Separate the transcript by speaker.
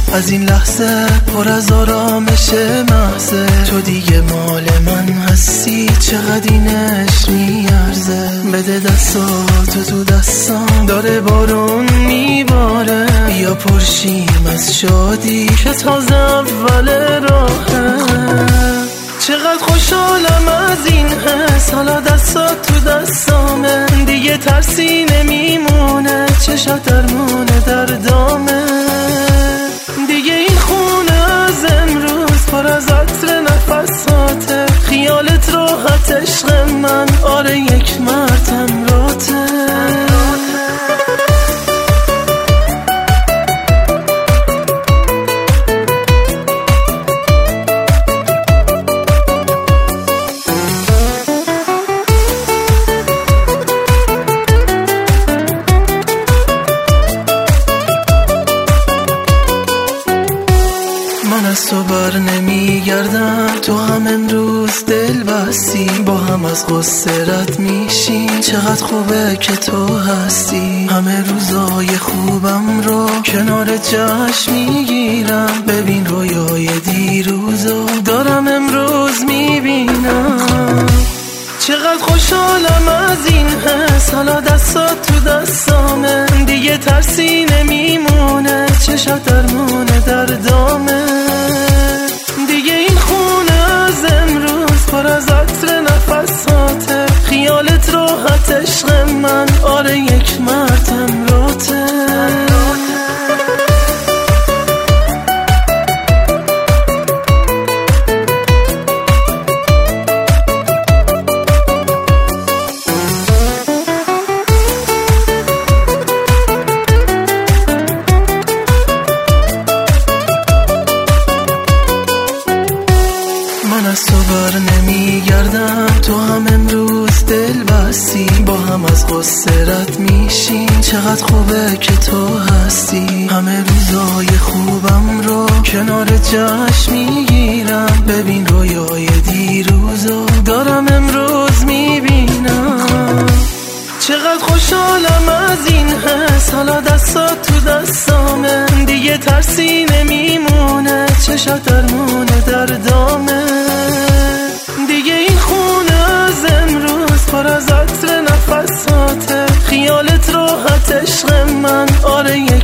Speaker 1: از این لحظه پر از آرامش محضه. تو دیگه مال من هستی، چقدر این عشق میارزه. بده دستاتو تو دستام، داره بارون میباره. بیا پرشیم از شادی که تازه اول راهه. چقدر خوشحالم از این حس، حالا دستات تو دستامه. دیگه ترسی نمیمونه، چشات درمونه در دامه. دیگه این خونه از امروز پر از عطر نفساته. خیالت راحت عشق من، آره یک مرتم راته. من از تو بر نمیگردم، تو هم امروز دل بستی. با هم از غصه رد میشیم، چقدر خوبه که تو هستی. همه روزای خوبم رو کنار جشن میگیرم. ببین رویای دیروزو دارم امروز میبینم. چقدر خوشحالم از این حس، حالا دستات تو دستامه. دیگه ترسی نمیمونه، چشات درمونه در دامه. دیگه این خونه از امروز پر از عطر نفساته. خیالت راحت عشق من، آره یک مرتم راته. من از تو بر نمیگردم، تو هم امروز دل بستی. با هم از غصه رد میشیم، چقدر خوبه که تو هستی. همه روزای خوبم رو کنار جشن میگیرم. ببین رویای دیروزو دارم امروز میبینم. چقدر خوشحالم از این حس، حالا دستات تو دستامه. دیگه ترسی نمیمونه، چشات درمونه در دامه. دیگه این خونه از امروز پر از عطر نفساته. خیالت راحت عشق من، آره